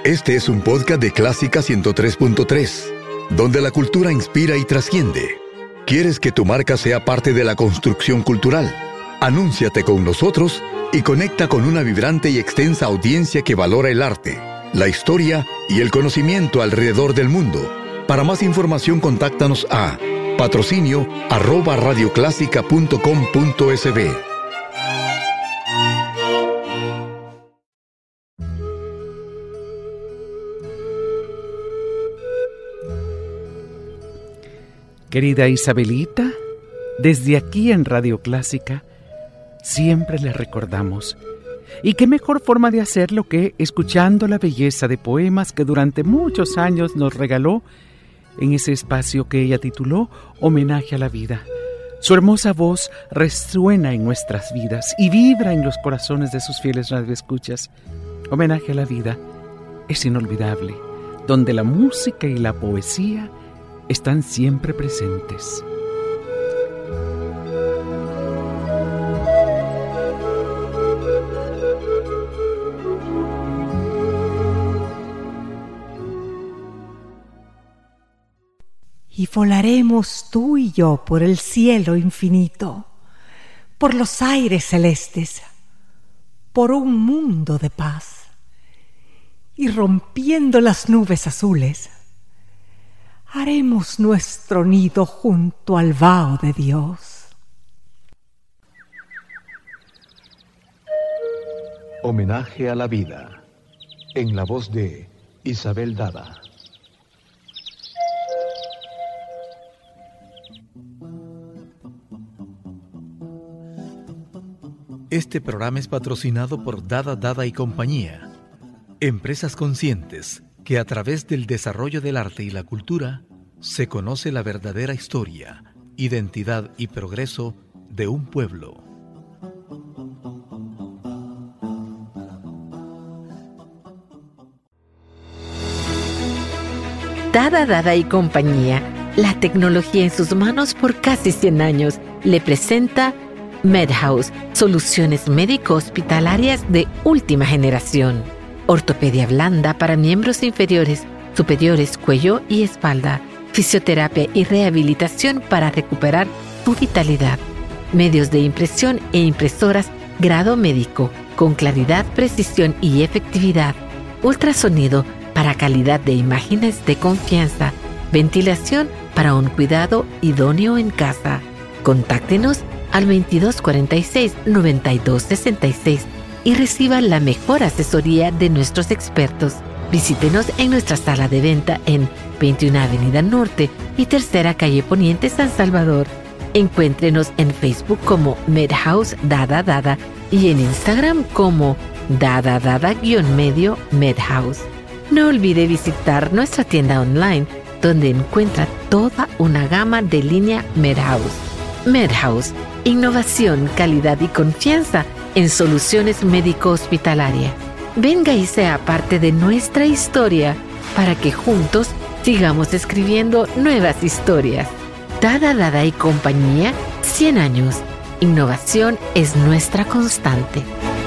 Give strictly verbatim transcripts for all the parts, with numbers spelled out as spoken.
Este es un podcast de Clásica ciento tres punto tres, donde la cultura inspira y trasciende. ¿Quieres que tu marca sea parte de la construcción cultural? Anúnciate con nosotros y conecta con una vibrante y extensa audiencia que valora el arte, la historia y el conocimiento alrededor del mundo. Para más información, contáctanos a patrocinio arroba radioclásica punto com punto es be. Querida Isabelita, desde aquí en Radio Clásica siempre le recordamos. Y qué mejor forma de hacerlo que escuchando la belleza de poemas que durante muchos años nos regaló en ese espacio que ella tituló Homenaje a la Vida. Su hermosa voz resuena en nuestras vidas y vibra en los corazones de sus fieles radioescuchas. Homenaje a la Vida es inolvidable, donde la música y la poesía están siempre presentes. Y volaremos tú y yo por el cielo infinito, por los aires celestes, por un mundo de paz, y rompiendo las nubes azules, haremos nuestro nido junto al vaho de Dios. Homenaje a la vida, en la voz de Isabel Dada. Este programa es patrocinado por Dada Dada y Compañía, empresas conscientes que a través del desarrollo del arte y la cultura se conoce la verdadera historia, identidad y progreso de un pueblo. Dada Dada y Compañía, la tecnología en sus manos por casi cien años, le presenta MedHouse, soluciones médico-hospitalarias de última generación. Ortopedia blanda para miembros inferiores, superiores, cuello y espalda. Fisioterapia y rehabilitación para recuperar tu vitalidad. Medios de impresión e impresoras grado médico, con claridad, precisión y efectividad. Ultrasonido para calidad de imágenes de confianza. Ventilación para un cuidado idóneo en casa. Contáctenos al veintidós cuarenta y seis, noventa y dos sesenta y seis y reciba la mejor asesoría de nuestros expertos. Visítenos en nuestra sala de venta en veintiuna Avenida Norte y Tercera Calle Poniente, San Salvador. Encuéntrenos en Facebook como MedHouse Dada Dada y en Instagram como Dada Dada-medio MedHouse. No olvide visitar nuestra tienda online, donde encuentra toda una gama de línea MedHouse. MedHouse, innovación, calidad y confianza en soluciones médico-hospitalarias. Venga y sea parte de nuestra historia para que juntos sigamos escribiendo nuevas historias. Dada Dada y Compañía, cien años. Innovación es nuestra constante.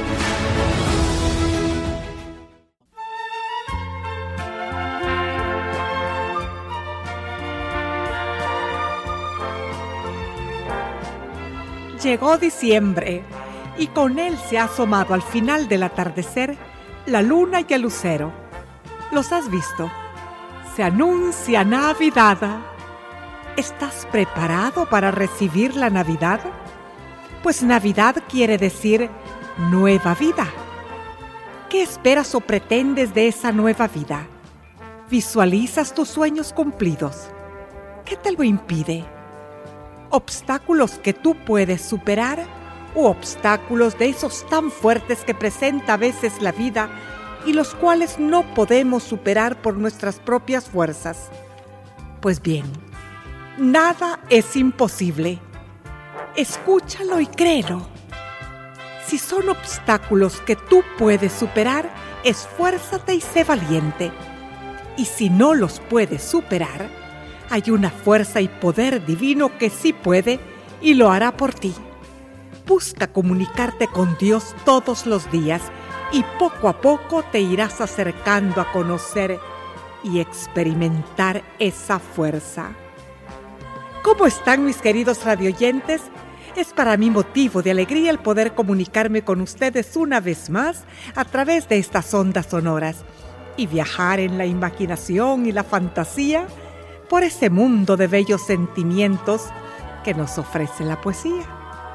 Llegó diciembre y con él se ha asomado al final del atardecer la luna y el lucero. ¿Los has visto? Se anuncia Navidad. ¿Estás preparado para recibir la Navidad? Pues Navidad quiere decir nueva vida. ¿Qué esperas o pretendes de esa nueva vida? ¿Visualizas tus sueños cumplidos? ¿Qué te lo impide? ¿Obstáculos que tú puedes superar u obstáculos de esos tan fuertes que presenta a veces la vida y los cuales no podemos superar por nuestras propias fuerzas? Pues bien, nada es imposible. Escúchalo y créelo. Si son obstáculos que tú puedes superar, esfuérzate y sé valiente. Y si no los puedes superar, hay una fuerza y poder divino que sí puede y lo hará por ti. Busca comunicarte con Dios todos los días y poco a poco te irás acercando a conocer y experimentar esa fuerza. ¿Cómo están, mis queridos radioyentes? Es para mí motivo de alegría el poder comunicarme con ustedes una vez más a través de estas ondas sonoras y viajar en la imaginación y la fantasía por ese mundo de bellos sentimientos que nos ofrece la poesía.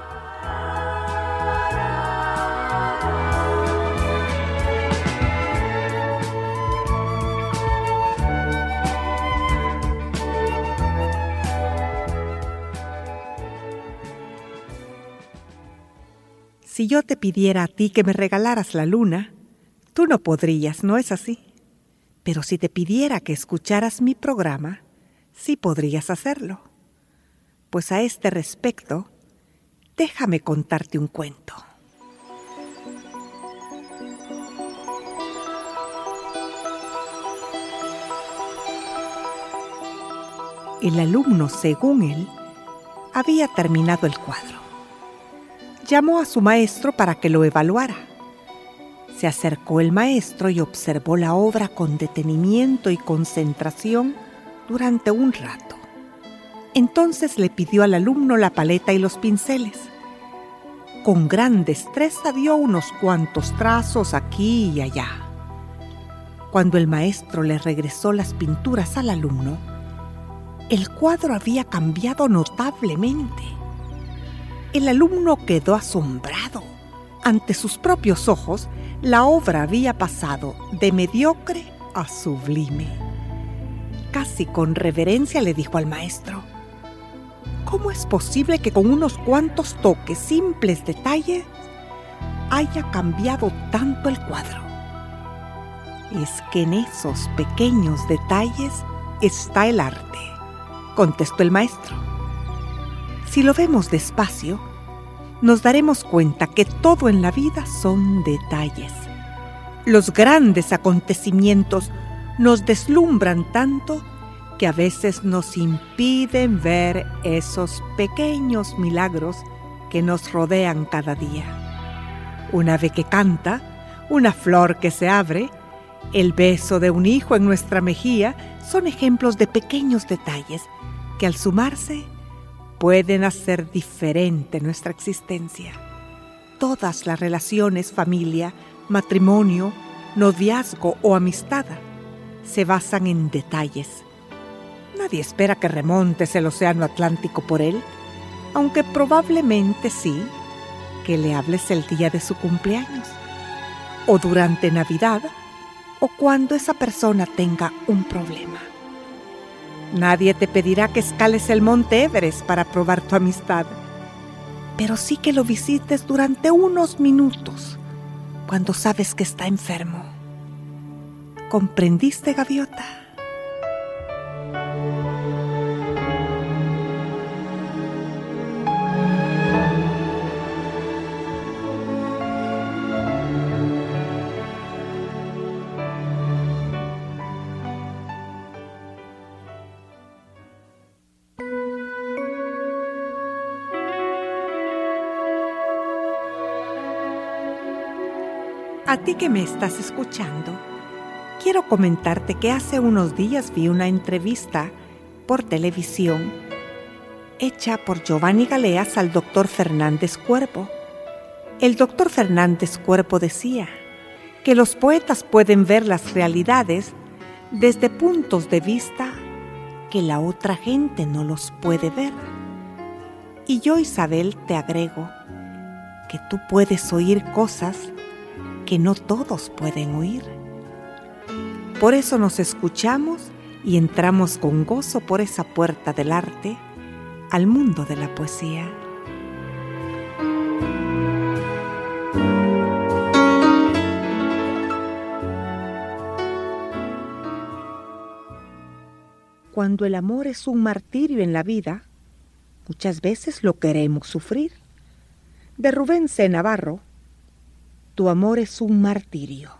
Si yo te pidiera a ti que me regalaras la luna, tú no podrías, ¿no es así? Pero si te pidiera que escucharas mi programa, sí podrías hacerlo. Pues a este respecto, déjame contarte un cuento. El alumno, según él, había terminado el cuadro. Llamó a su maestro para que lo evaluara. Se acercó el maestro y observó la obra con detenimiento y concentración durante un rato. Entonces le pidió al alumno la paleta y los pinceles. Con gran destreza dio unos cuantos trazos aquí y allá. Cuando el maestro le regresó las pinturas al alumno, el cuadro había cambiado notablemente. El alumno quedó asombrado. Ante sus propios ojos, la obra había pasado de mediocre a sublime. Casi con reverencia le dijo al maestro: ¿cómo es posible que con unos cuantos toques, simples detalles, haya cambiado tanto el cuadro? Es que en esos pequeños detalles está el arte, contestó el maestro. Si lo vemos despacio, nos daremos cuenta que todo en la vida son detalles. Los grandes acontecimientos nos deslumbran tanto que a veces nos impiden ver esos pequeños milagros que nos rodean cada día. Un ave que canta, una flor que se abre, el beso de un hijo en nuestra mejilla son ejemplos de pequeños detalles que al sumarse pueden hacer diferente nuestra existencia. Todas las relaciones, familia, matrimonio, noviazgo o amistad, se basan en detalles. Nadie espera que remontes el océano Atlántico por él, aunque probablemente sí, que le hables el día de su cumpleaños, o durante Navidad, o cuando esa persona tenga un problema. Nadie te pedirá que escales el monte Everest para probar tu amistad, pero sí que lo visites durante unos minutos cuando sabes que está enfermo. ¿Comprendiste, gaviota? A ti que me estás escuchando, quiero comentarte que hace unos días vi una entrevista por televisión hecha por Giovanni Galeas al doctor Fernández Cuervo. El doctor Fernández Cuervo decía que los poetas pueden ver las realidades desde puntos de vista que la otra gente no los puede ver. Y yo, Isabel, te agrego que tú puedes oír cosas que no todos pueden oír. Por eso nos escuchamos y entramos con gozo por esa puerta del arte al mundo de la poesía. Cuando el amor es un martirio en la vida, muchas veces lo queremos sufrir. De Rubén C. Navarro, tu amor es un martirio.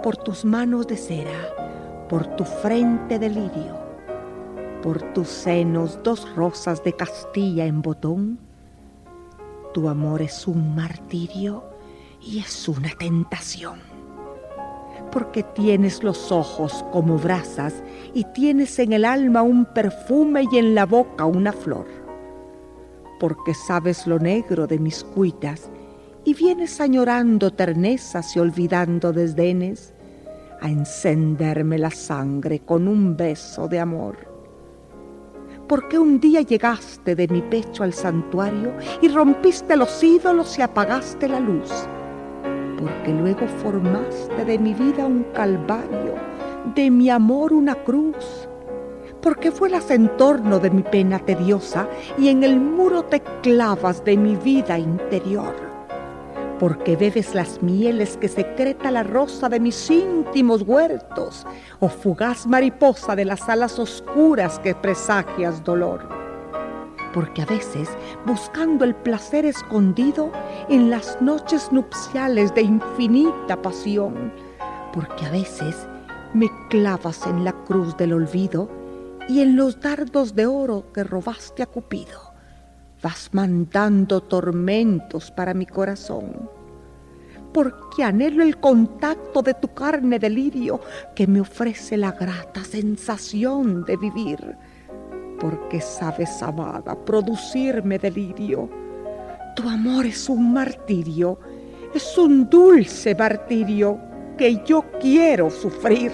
por tus manos de cera, por tu frente de lirio, por tus senos dos rosas de Castilla en botón. Tu amor es un martirio y es una tentación, porque tienes los ojos como brasas y tienes en el alma un perfume y en la boca una flor, porque sabes lo negro de mis cuitas y vienes añorando ternezas y olvidando desdenes a encenderme la sangre con un beso de amor. Porque un día llegaste de mi pecho al santuario y rompiste los ídolos y apagaste la luz. Porque luego formaste de mi vida un calvario, de mi amor una cruz. Porque vuelas en torno de mi pena tediosa y en el muro te clavas de mi vida interior. Porque bebes las mieles que secreta la rosa de mis íntimos huertos, o fugaz mariposa de las alas oscuras que presagias dolor. Porque a veces, buscando el placer escondido en las noches nupciales de infinita pasión, porque a veces me clavas en la cruz del olvido y en los dardos de oro que robaste a Cupido vas mandando tormentos para mi corazón, porque anhelo el contacto de tu carne de lirio que me ofrece la grata sensación de vivir, porque sabes, amada, producirme delirio. Tu amor es un martirio, es un dulce martirio que yo quiero sufrir.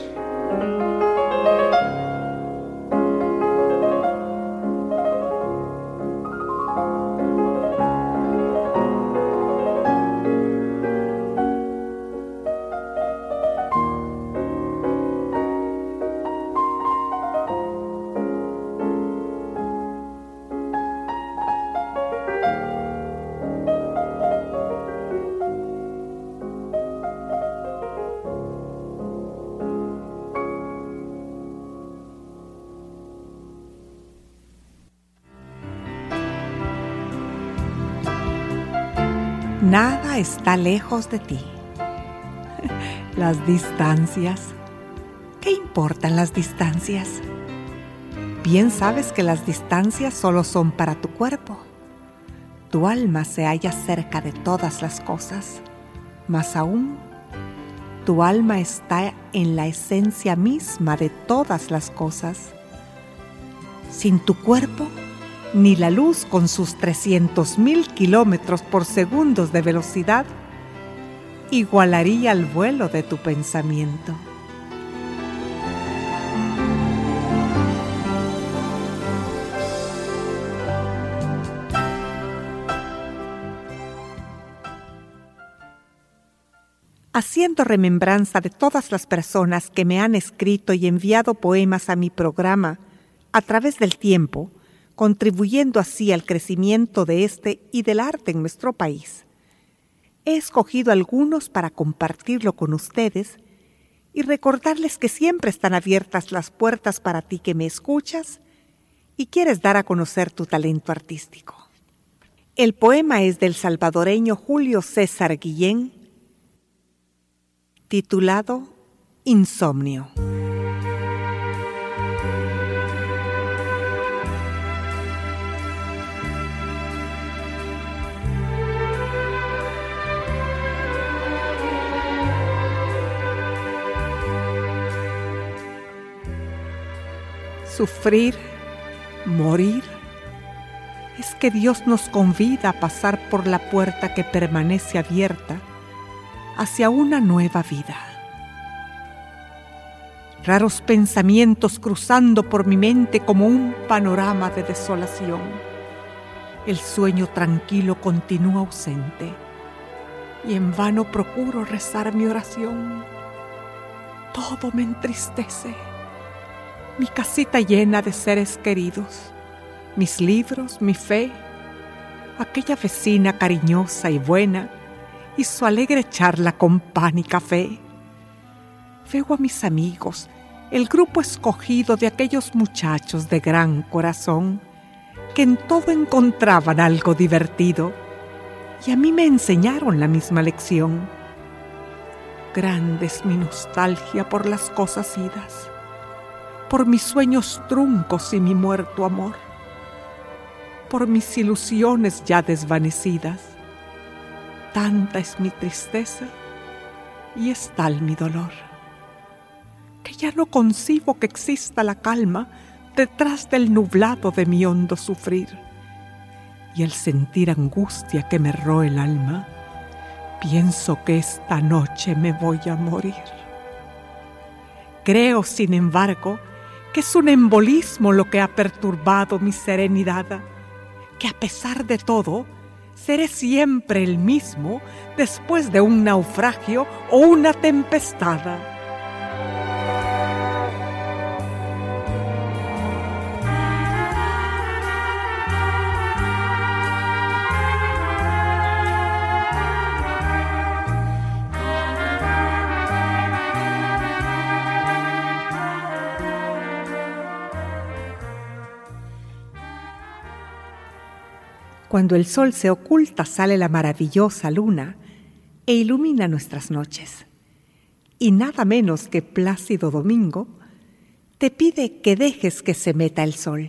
Nada está lejos de ti. Las distancias. ¿Qué importan las distancias? Bien sabes que las distancias solo son para tu cuerpo. Tu alma se halla cerca de todas las cosas. Más aún, tu alma está en la esencia misma de todas las cosas. Sin tu cuerpo, ni la luz con sus trescientos mil kilómetros por segundos de velocidad igualaría el vuelo de tu pensamiento. Haciendo remembranza de todas las personas que me han escrito y enviado poemas a mi programa a través del tiempo, contribuyendo así al crecimiento de este y del arte en nuestro país. He escogido algunos para compartirlo con ustedes y recordarles que siempre están abiertas las puertas para ti que me escuchas y quieres dar a conocer tu talento artístico. El poema es del salvadoreño Julio César Guillén, titulado Insomnio. Sufrir, morir, es que Dios nos convida a pasar por la puerta que permanece abierta hacia una nueva vida. Raros pensamientos cruzando por mi mente como un panorama de desolación. El sueño tranquilo continúa ausente y en vano procuro rezar mi oración. Todo me entristece. Mi casita llena de seres queridos, mis libros, mi fe, aquella vecina cariñosa y buena y su alegre charla con pan y café. Veo a mis amigos, el grupo escogido de aquellos muchachos de gran corazón que en todo encontraban algo divertido y a mí me enseñaron la misma lección. Grande es mi nostalgia por las cosas idas, por mis sueños truncos y mi muerto amor, por mis ilusiones ya desvanecidas. Tanta es mi tristeza y es tal mi dolor, que ya no concibo que exista la calma detrás del nublado de mi hondo sufrir. Y al sentir angustia que me roe el alma, pienso que esta noche me voy a morir. Creo, sin embargo, que es un embolismo lo que ha perturbado mi serenidad, que a pesar de todo, seré siempre el mismo después de un naufragio o una tempestad. Cuando el sol se oculta, sale la maravillosa luna e ilumina nuestras noches. Y nada menos que Plácido Domingo te pide que dejes que se meta el sol.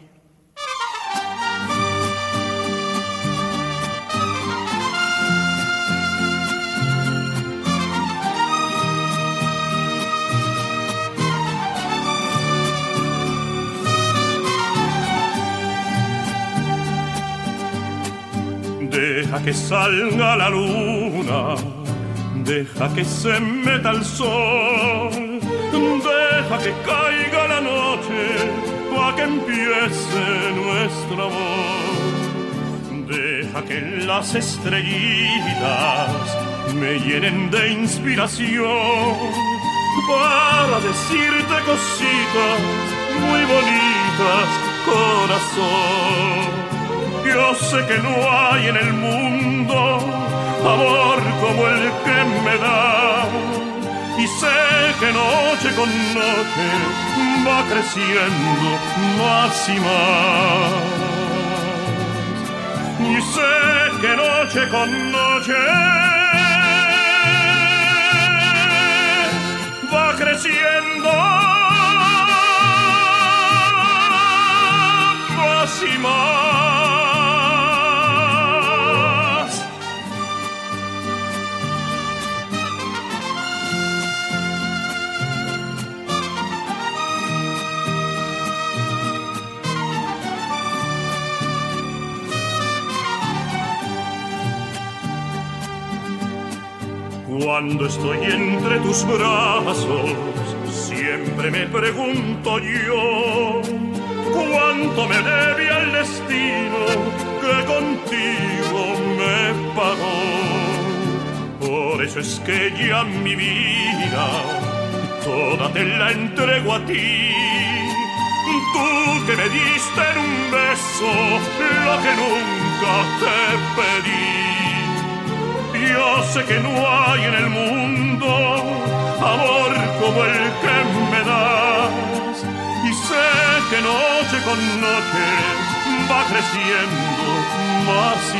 Deja que salga la luna, deja que se meta el sol, deja que caiga la noche, pa' que empiece nuestro amor. Deja que las estrellitas me llenen de inspiración para decirte cositas muy bonitas, corazón. Yo sé que no hay en el mundo amor como el que me da, y sé que noche con noche va creciendo más y más. Y sé que noche con noche va creciendo más y más. Cuando estoy entre tus brazos, siempre me pregunto yo, ¿cuánto me debe al destino que contigo me pagó? Por eso es que ya mi vida toda te la entrego a ti. Tú que me diste en un beso lo que nunca te pedí. Yo sé que no hay en el mundo amor como el que me das, y sé que noche con noche va creciendo más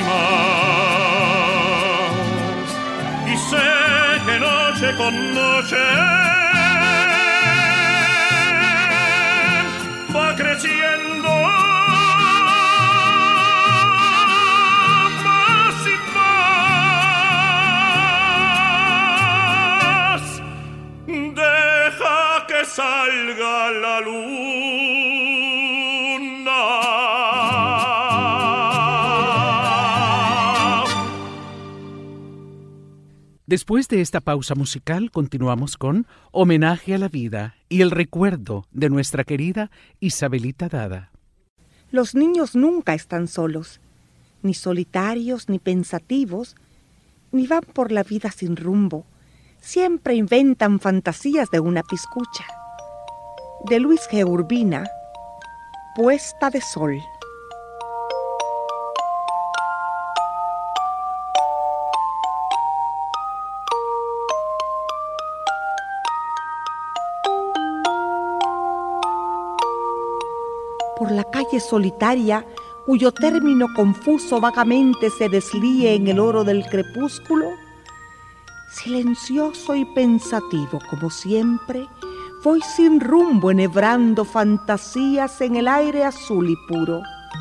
y más. Y sé que noche con noche va creciendo más y más. Deja que salga la luna. Después de esta pausa musical, continuamos con Homenaje a la Vida y el recuerdo de nuestra querida Isabelita Dada. Los niños nunca están solos, ni solitarios, ni pensativos, ni van por la vida sin rumbo. Siempre inventan fantasías de una piscucha. De Luis G. Urbina, Puesta de Sol. Por la calle solitaria, cuyo término confuso vagamente se deslíe en el oro del crepúsculo, Silencioso y pensativo como siempre, voy sin rumbo enhebrando fantasías en el aire azul y puro.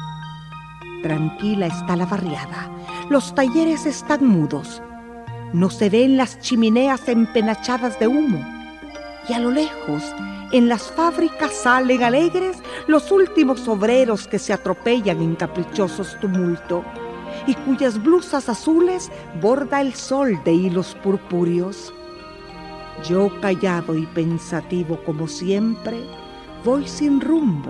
Tranquila está la barriada, los talleres están mudos, no se ven las chimeneas empenachadas de humo, y a lo lejos, en las fábricas salen alegres los últimos obreros que se atropellan en caprichosos tumulto, y cuyas blusas azules borda el sol de hilos purpúreos. Yo, callado y pensativo como siempre, voy sin rumbo.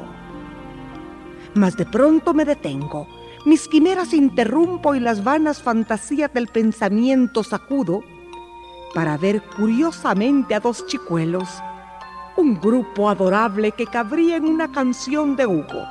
Mas de pronto me detengo, mis quimeras interrumpo y las vanas fantasías del pensamiento sacudo para ver curiosamente a dos chicuelos, un grupo adorable que cabría en una canción de Hugo.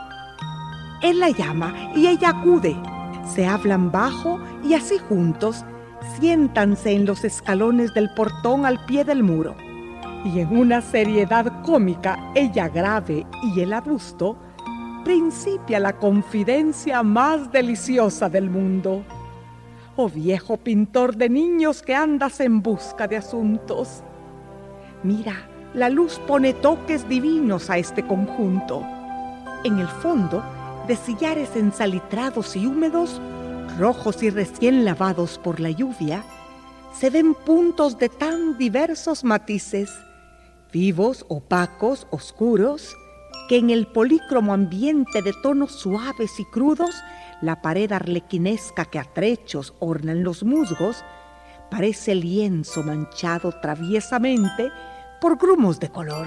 Él la llama y ella acude, se hablan bajo y así juntos siéntanse en los escalones del portón al pie del muro. Y en una seriedad cómica, ella grave y el adusto, principia la confidencia más deliciosa del mundo. Oh viejo pintor de niños que andas en busca de asuntos, mira, la luz pone toques divinos a este conjunto. En el fondo, de sillares ensalitrados y húmedos, rojos y recién lavados por la lluvia, se ven puntos de tan diversos matices, vivos, opacos, oscuros, que en el polícromo ambiente de tonos suaves y crudos, la pared arlequinesca que a trechos ornan los musgos, parece lienzo manchado traviesamente por grumos de color.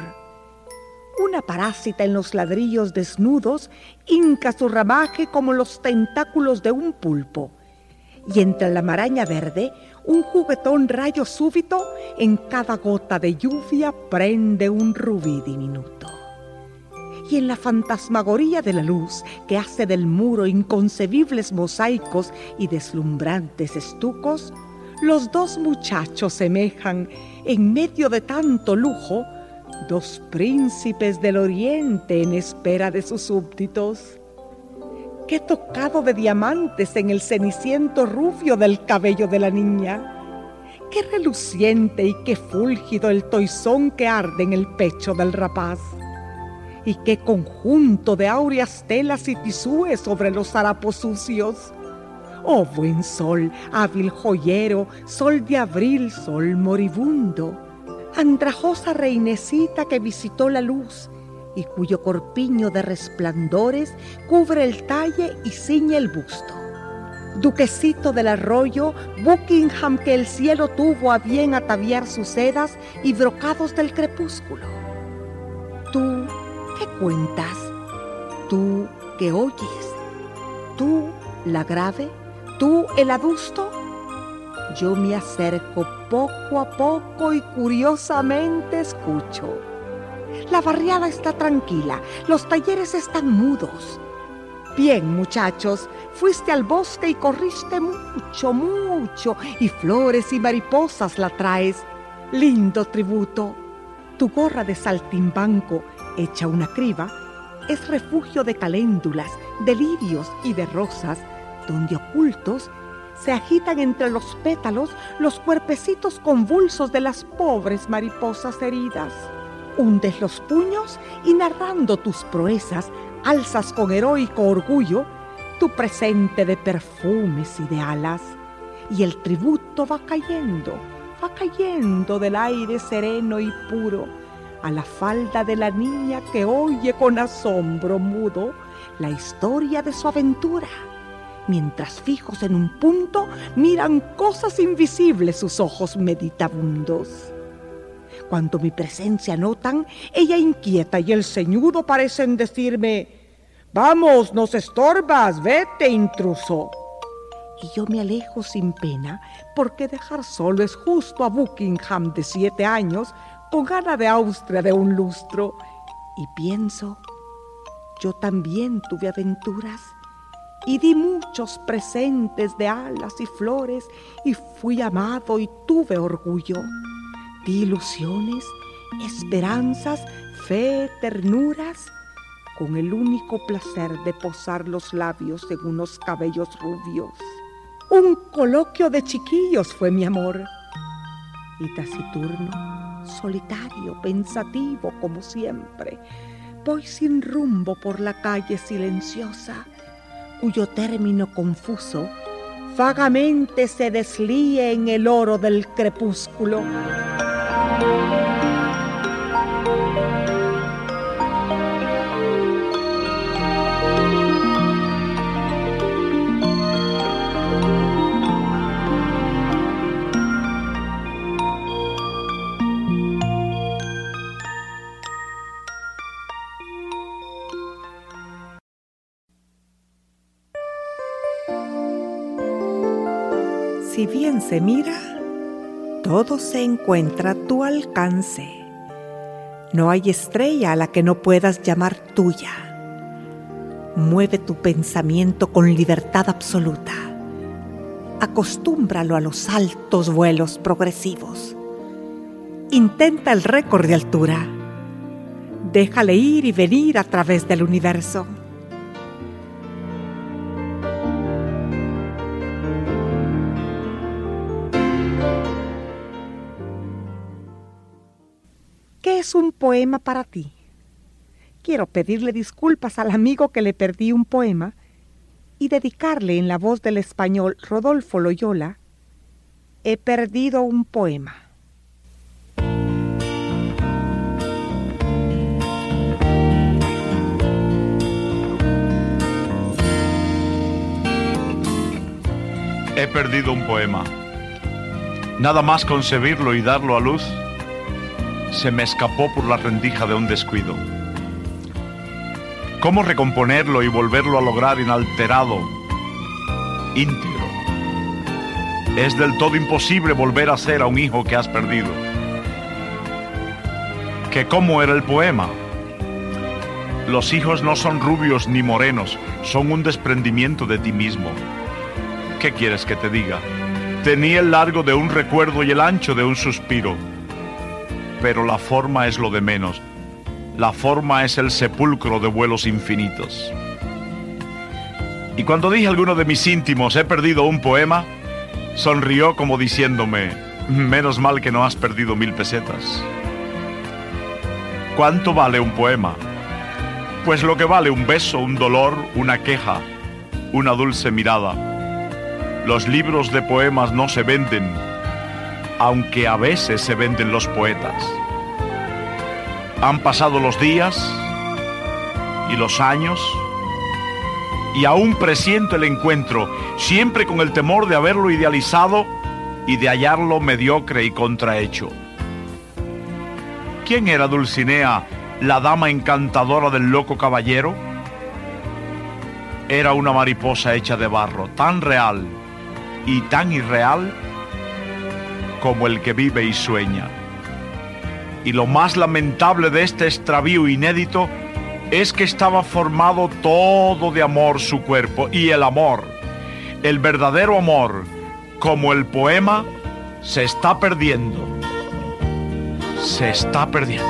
Una parásita en los ladrillos desnudos hinca su ramaje como los tentáculos de un pulpo, y entre la maraña verde, un juguetón rayo súbito en cada gota de lluvia prende un rubí diminuto. Y en la fantasmagoría de la luz que hace del muro inconcebibles mosaicos y deslumbrantes estucos, los dos muchachos semejan, en medio de tanto lujo, dos príncipes del oriente en espera de sus súbditos. Qué tocado de diamantes en el ceniciento rubio del cabello de la niña, qué reluciente y qué fúlgido el toisón que arde en el pecho del rapaz, y qué conjunto de áureas telas y tisúes sobre los harapos sucios. Oh buen sol, hábil joyero, sol de abril, sol moribundo, andrajosa reinecita que visitó la luz y cuyo corpiño de resplandores cubre el talle y ciñe el busto. Duquecito del arroyo, Buckingham que el cielo tuvo a bien ataviar sus sedas y brocados del crepúsculo. Tú, ¿qué cuentas? Tú, ¿qué oyes? Tú, la grave, tú, el adusto. Yo me acerco poco a poco y curiosamente escucho. La barriada está tranquila, los talleres están mudos. Bien, muchachos, fuiste al bosque y corriste mucho, mucho, y flores y mariposas la traes. Lindo tributo. Tu gorra de saltimbanco, hecha una criba, es refugio de caléndulas, de lirios y de rosas, donde ocultos se agitan entre los pétalos los cuerpecitos convulsos de las pobres mariposas heridas. Hundes los puños y narrando tus proezas, alzas con heroico orgullo tu presente de perfumes y de alas. Y el tributo va cayendo, va cayendo del aire sereno y puro a la falda de la niña que oye con asombro mudo la historia de su aventura, mientras fijos en un punto miran cosas invisibles sus ojos meditabundos. Cuando mi presencia notan, ella inquieta y el ceñudo parecen decirme: «Vamos, nos estorbas, vete, intruso». Y yo me alejo sin pena, porque dejar solo es justo a Buckingham de siete años, con gana de Austria de un lustro. Y pienso, yo también tuve aventuras, y di muchos presentes de alas y flores, y fui amado y tuve orgullo. Di ilusiones, esperanzas, fe, ternuras, con el único placer de posar los labios en unos cabellos rubios. Un coloquio de chiquillos fue mi amor. Y taciturno, solitario, pensativo como siempre, voy sin rumbo por la calle silenciosa, cuyo término confuso vagamente se deslíe en el oro del crepúsculo. Si bien se mira, todo se encuentra a tu alcance. No hay estrella a la que no puedas llamar tuya. Mueve tu pensamiento con libertad absoluta. Acostúmbralo a los altos vuelos progresivos. Intenta el récord de altura. Déjale ir y venir a través del universo. ¿Qué es un poema para ti? Quiero pedirle disculpas al amigo que le perdí un poema y dedicarle en la voz del español Rodolfo Loyola, He perdido un poema. He perdido un poema. Nada más concebirlo y darlo a luz, se me escapó por la rendija de un descuido. ¿Cómo recomponerlo y volverlo a lograr inalterado, íntegro? Es del todo imposible volver a ser a un hijo que has perdido. ¿Que cómo era el poema? Los hijos no son rubios ni morenos, son un desprendimiento de ti mismo. ¿Qué quieres que te diga? Tenía el largo de un recuerdo y el ancho de un suspiro. Pero la forma es lo de menos. La forma es el sepulcro de vuelos infinitos. Y cuando dije a alguno de mis íntimos, he perdido un poema, sonrió como diciéndome, menos mal que no has perdido mil pesetas. ¿Cuánto vale un poema? Pues lo que vale un beso, un dolor, una queja, una dulce mirada. Los libros de poemas no se venden, aunque a veces se venden los poetas. Han pasado los días y los años y aún presiento el encuentro, siempre con el temor de haberlo idealizado y de hallarlo mediocre y contrahecho. ¿Quién era Dulcinea, la dama encantadora del loco caballero? Era una mariposa hecha de barro, tan real y tan irreal como el que vive y sueña. Y lo más lamentable de este extravío inédito es que estaba formado todo de amor su cuerpo, y el amor, el verdadero amor, como el poema, se está perdiendo. Se está perdiendo.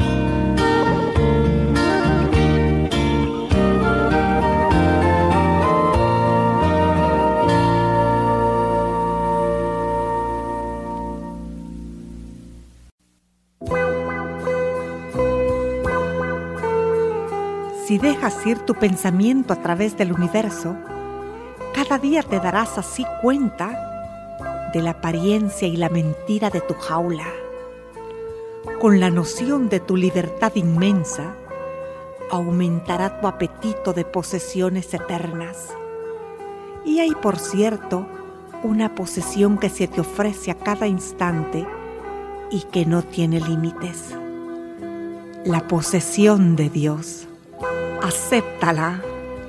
Si dejas ir tu pensamiento a través del universo, cada día te darás así cuenta de la apariencia y la mentira de tu jaula. Con la noción de tu libertad inmensa, aumentará tu apetito de posesiones eternas. Y hay, por cierto, una posesión que se te ofrece a cada instante y que no tiene límites. La posesión de Dios. Acéptala.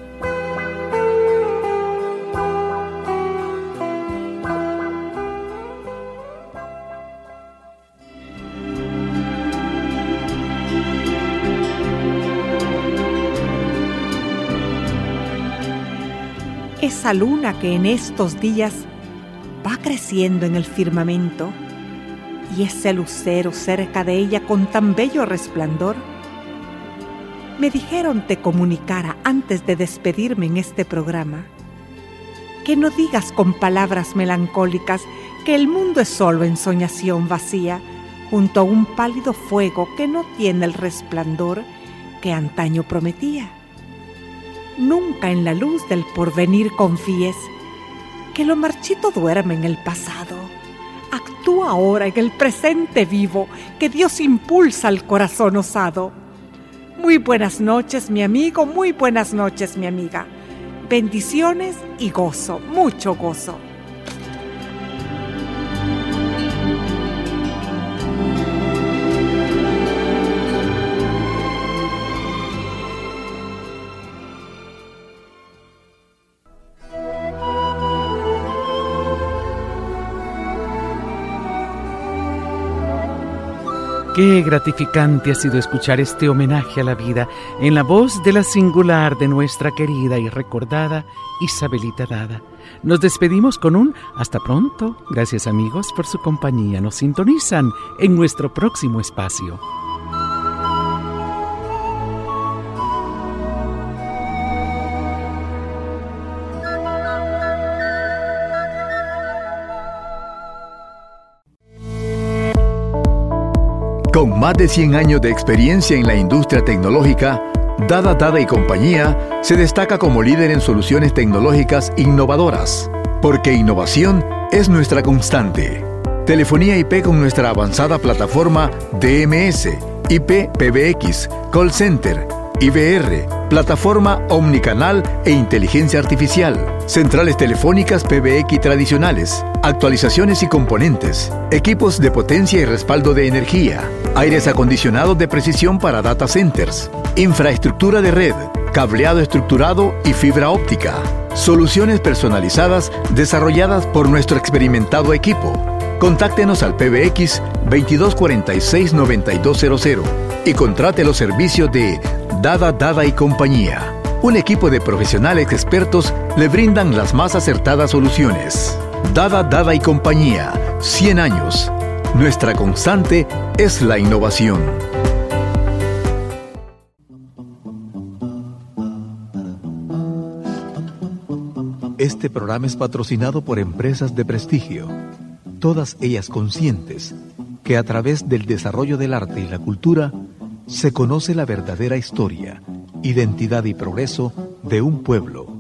Esa luna que en estos días va creciendo en el firmamento, y ese lucero cerca de ella con tan bello resplandor, me dijeron te comunicara antes de despedirme en este programa que no digas con palabras melancólicas que el mundo es solo ensoñación vacía, junto a un pálido fuego que no tiene el resplandor que antaño prometía. Nunca en la luz del porvenir confíes, que lo marchito duerme en el pasado. Actúa ahora en el presente vivo, que Dios impulsa al corazón osado. Muy buenas noches, mi amigo, muy buenas noches, mi amiga. Bendiciones y gozo, mucho gozo. Qué gratificante ha sido escuchar este homenaje a la vida en la voz de la singular de nuestra querida y recordada Isabelita Dada. Nos despedimos con un hasta pronto. Gracias, amigos, por su compañía. Nos sintonizan en nuestro próximo espacio. Con más de cien años de experiencia en la industria tecnológica, Dada Dada y Compañía se destaca como líder en soluciones tecnológicas innovadoras, porque innovación es nuestra constante. Telefonía I P con nuestra avanzada plataforma D M S, I P P B X, Call Center, I V R, plataforma omnicanal e inteligencia artificial, centrales telefónicas P B X tradicionales, actualizaciones y componentes, equipos de potencia y respaldo de energía, aires acondicionados de precisión para data centers, infraestructura de red, cableado estructurado y fibra óptica, soluciones personalizadas desarrolladas por nuestro experimentado equipo. Contáctenos al P B X veintidós cuarenta y seis noventa y dos cero cero y contrate los servicios de Dada Dada y Compañía. Un equipo de profesionales expertos le brindan las más acertadas soluciones. Dada Dada y Compañía, cien años. Nuestra constante es la innovación. Este programa es patrocinado por empresas de prestigio, todas ellas conscientes que a través del desarrollo del arte y la cultura se conoce la verdadera historia, identidad y progreso de un pueblo.